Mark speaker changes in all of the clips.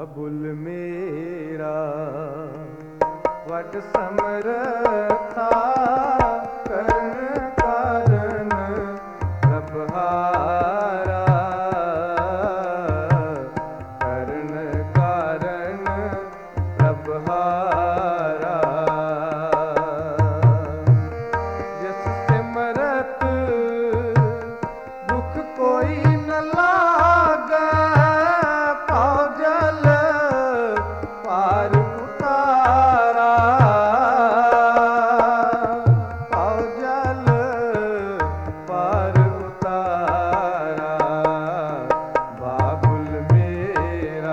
Speaker 1: बाबुल मेरा वड समरथा करण कारण प्रभहारा करण कारण प्रभहारा जिस सिमरत दुख कोई न लागे पाओ जल पार उतारा पाओ जल पार उतारा बाबुल मेरा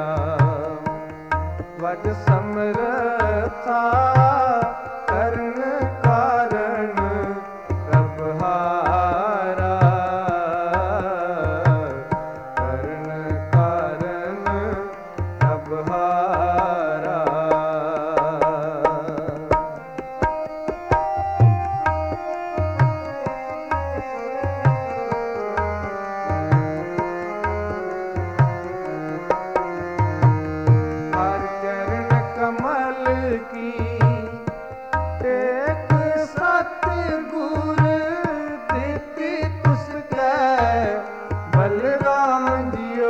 Speaker 1: वड समरथा करण कारण प्रभहारा करण कारण प्रभहारा हर चरण कमल की टेक सतगुर देती तुसकै बलराम जियो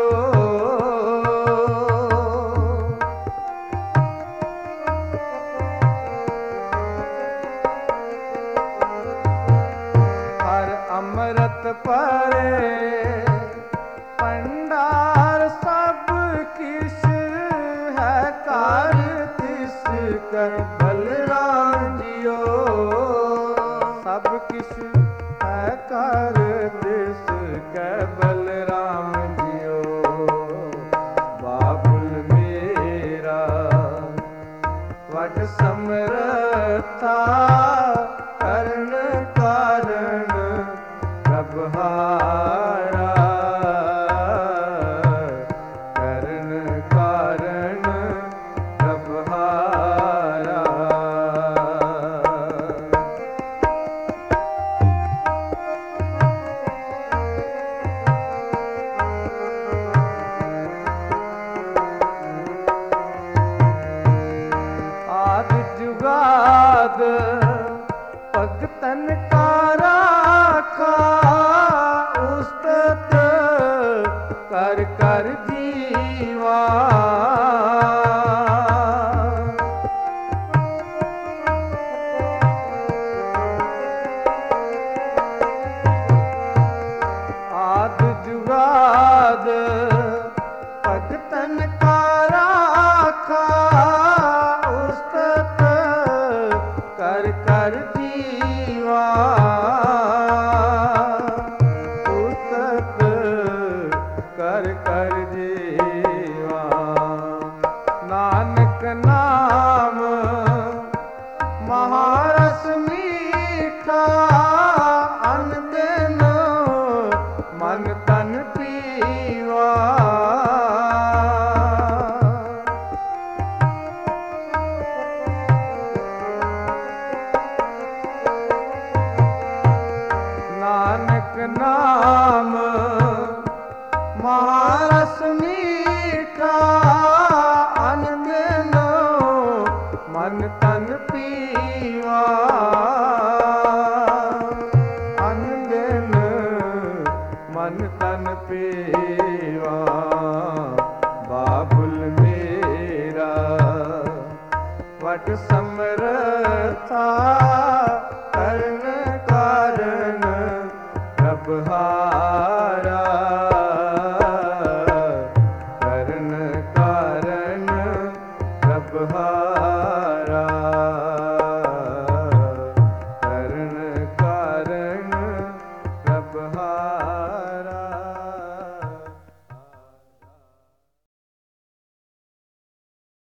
Speaker 1: हर अमृत परे पंडार सब किस है कार तिसकर बलराम जियो सब किस है कार तिसकर बलराम जियो बाबुल मेरा वड समरथा करण कारण प्रभहारा करण कारण प्रभहारा आद जुगाद भगतन का राखा उस्तत कर कर जीवा आद जुगाद भगतन का राखा उस्तत कर कर जीवा उस्तत कर कर जीवा नानक नाम महारस मीठा अन दिन मन तन पीवा नानक नाम महारस मीठा अन दिन मन तन पीवा अन दिन मन तन पीवा बाबुल मेरा वड समरथा करण कारण प्रभहारा